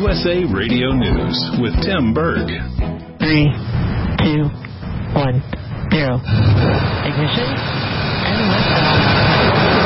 USA Radio News with Tim Berg. 3, 2, 1, 0. Ignition and liftoff.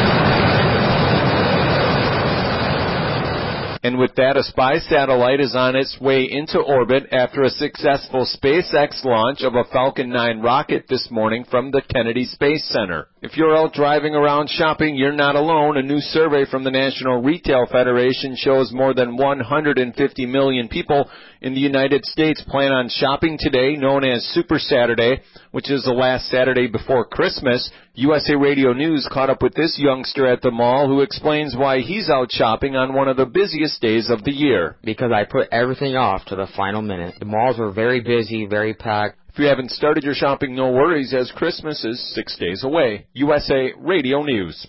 And with that, a spy satellite is on its way into orbit after a successful SpaceX launch of a Falcon 9 rocket this morning from the Kennedy Space Center. If you're out driving around shopping, you're not alone. A new survey from the National Retail Federation shows more than 150 million people in the United States plan on shopping today, known as Super Saturday, which is the last Saturday before Christmas. USA Radio News caught up with this youngster at the mall who explains why he's out shopping on one of the busiest days of the year. Because I put everything off to the final minute. The malls were very busy, very packed. If you haven't started your shopping, no worries, as Christmas is 6 days away. USA Radio News.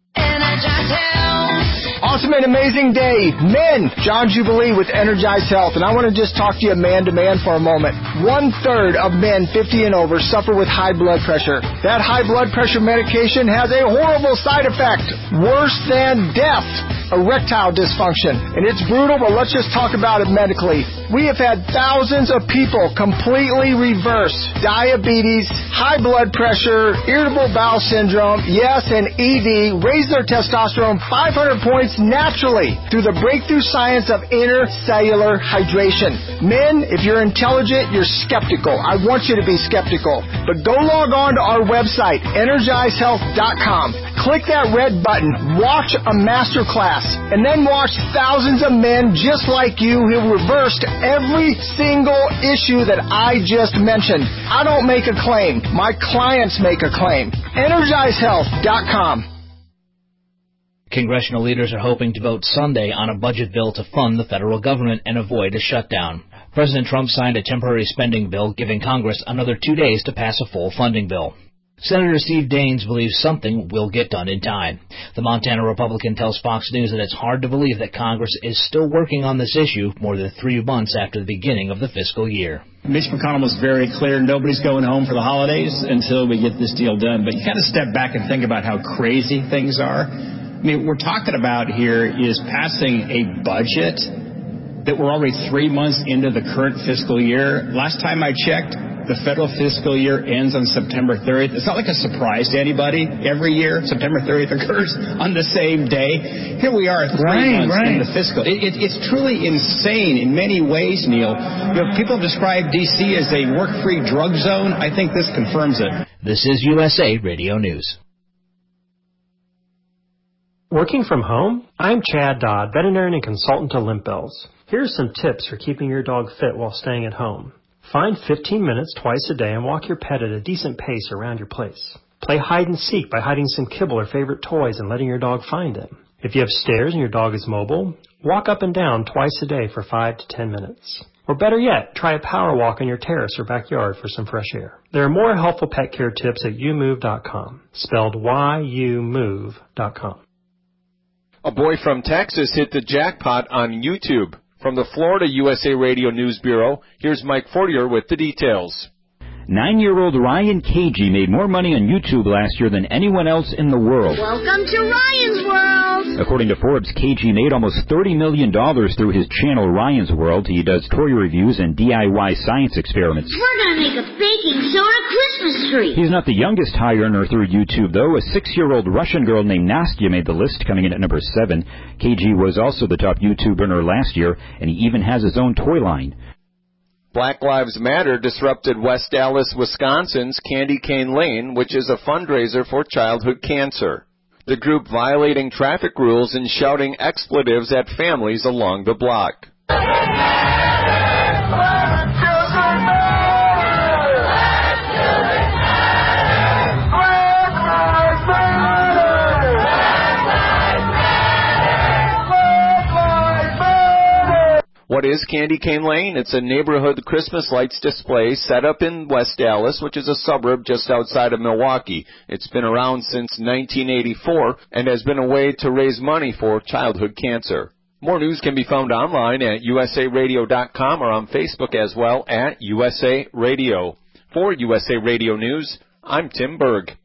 Awesome and amazing day. Men, John Jubilee with Energize Health. And I want to just talk to you man to man for a moment. 1/3 of men 50 and over suffer with high blood pressure. That high blood pressure medication has a horrible side effect. Worse than death. Erectile dysfunction. And it's brutal, but let's just talk about it medically. We have had thousands of people completely reverse diabetes, high blood pressure, irritable bowel syndrome, yes, and ED, raise their testosterone 500 points naturally through the breakthrough science of intercellular hydration. Men, if you're intelligent, you're skeptical. I want you to be skeptical. But go log on to our website, EnergizeHealth.com. Click that red button, watch a master class, and then watch thousands of men just like you who reversed every single issue that I just mentioned. I don't make a claim. My clients make a claim. EnergizeHealth.com. Congressional leaders are hoping to vote Sunday on a budget bill to fund the federal government and avoid a shutdown. President Trump signed a temporary spending bill giving Congress another 2 days to pass a full funding bill. Senator Steve Daines believes something will get done in time. The Montana Republican tells Fox News that it's hard to believe that Congress is still working on this issue more than 3 months after the beginning of the fiscal year. Mitch McConnell was very clear, nobody's going home for the holidays until we get this deal done. But you got to step back and think about how crazy things are. I mean, what we're talking about here is passing a budget that we're already 3 months into the current fiscal year. Last time I checked, the federal fiscal year ends on September 30th. It's not like a surprise to anybody. Every year, September 30th occurs on the same day. Here we are 3 months into the fiscal. It's truly insane in many ways, Neil. You know, people describe D.C. as a work-free drug zone. I think this confirms it. This is USA Radio News. Working from home? I'm Chad Dodd, veterinarian and consultant to Limp Bells. Here's some tips for keeping your dog fit while staying at home. Find 15 minutes twice a day and walk your pet at a decent pace around your place. Play hide and seek by hiding some kibble or favorite toys and letting your dog find them. If you have stairs and your dog is mobile, walk up and down twice a day for 5 to 10 minutes. Or better yet, try a power walk on your terrace or backyard for some fresh air. There are more helpful pet care tips at youmove.com, spelled YOUMOVE.com. A boy from Texas hit the jackpot on YouTube. From the Florida USA Radio News Bureau, here's Mike Fortier with the details. 9-year-old Ryan Cagey made more money on YouTube last year than anyone else in the world. Welcome to Ryan's World! According to Forbes, Cagey made almost $30 million through his channel Ryan's World. He does toy reviews and DIY science experiments. We're going to make a baking soda Christmas tree! He's not the youngest high earner through YouTube, though. A 6-year-old Russian girl named Nastya made the list, coming in at number 7. Cagey was also the top YouTube earner last year, and he even has his own toy line. Black Lives Matter disrupted West Dallas, Wisconsin's Candy Cane Lane, which is a fundraiser for childhood cancer. The group violating traffic rules and shouting expletives at families along the block. What is Candy Cane Lane? It's a neighborhood Christmas lights display set up in West Dallas, which is a suburb just outside of Milwaukee. It's been around since 1984 and has been a way to raise money for childhood cancer. More news can be found online at usaradio.com or on Facebook as well at USA Radio. For USA Radio News, I'm Tim Berg.